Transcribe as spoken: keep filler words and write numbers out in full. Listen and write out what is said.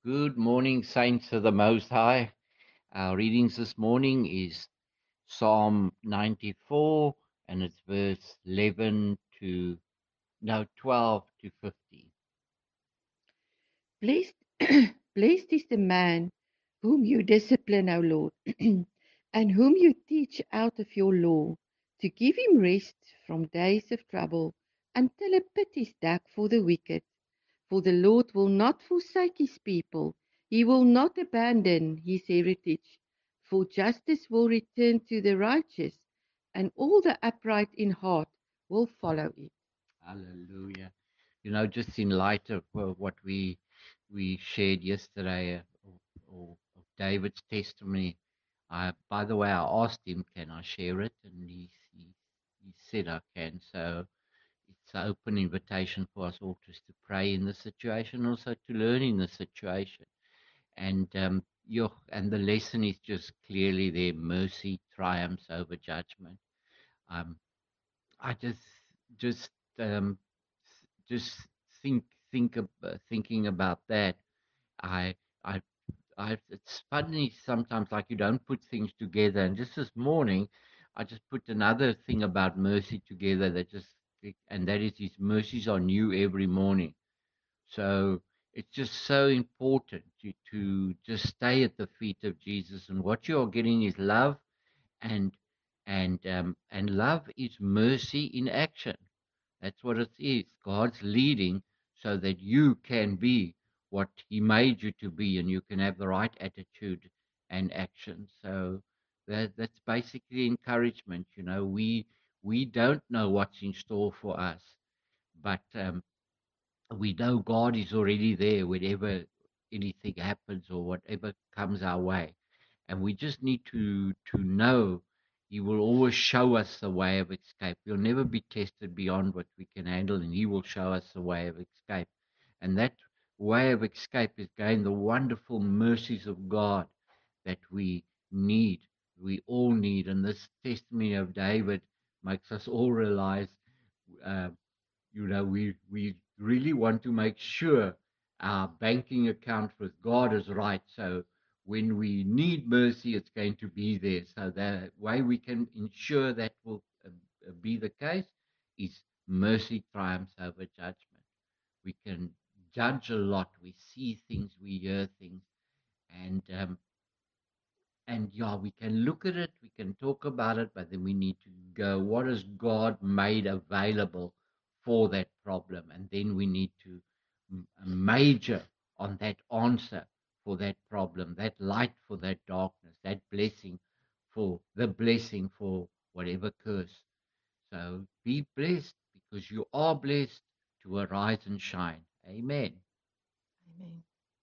Good morning, saints of the Most High. Our readings this morning is Psalm ninety-four, and it's verse eleven to, no, twelve to fifteen. Blessed, blessed is the man whom you discipline, O Lord, and whom you teach out of your law, to give him rest from days of trouble, until a pit is dug for the wicked. For the Lord will not forsake his people, he will not abandon his heritage. For justice will return to the righteous, and all the upright in heart will follow it. Hallelujah. You know, just in light of uh, what we we shared yesterday, uh, or, or of David's testimony, I, by the way, I asked him, can I share it? And he, he, he said I can. So it's an open invitation for us all just to pray in the situation, also to learn in the situation. And um, your and the lesson is just clearly there: mercy triumphs over judgment. Um, I just just um, just think think of, uh, thinking about that. I I I. It's funny sometimes, like you don't put things together. And just this morning, I just put another thing about mercy together that just and that is His mercies are new every morning. So it's just so important to, to just stay at the feet of Jesus, and what you are getting is love, and and um, and love is mercy in action. That's what it is. God's leading so that you can be what He made you to be, and you can have the right attitude and action. So that that's basically encouragement. You know, we we don't know what's in store for us, but um, we know God is already there whenever anything happens or whatever comes our way. And we just need to to know He will always show us the way of escape. We'll never be tested beyond what we can handle, and He will show us the way of escape. And that way of escape is gain the wonderful mercies of God that we need. We all need. And this testimony of David makes us all realize uh, you know, we we really want to make sure our banking account with God is right. So when we need mercy, it's going to be there. So the way we can ensure that will uh, uh, be the case is mercy triumphs over judgment. We can judge a lot. We see things, we hear things, and um, and yeah, we can look at it, we can talk about it, but then we need to go, what has God made available for that problem? And then we need to m- major on that answer for that problem, that light for that darkness, that blessing for the blessing for whatever curse. So be blessed, because you are blessed to arise and shine. Amen. Amen.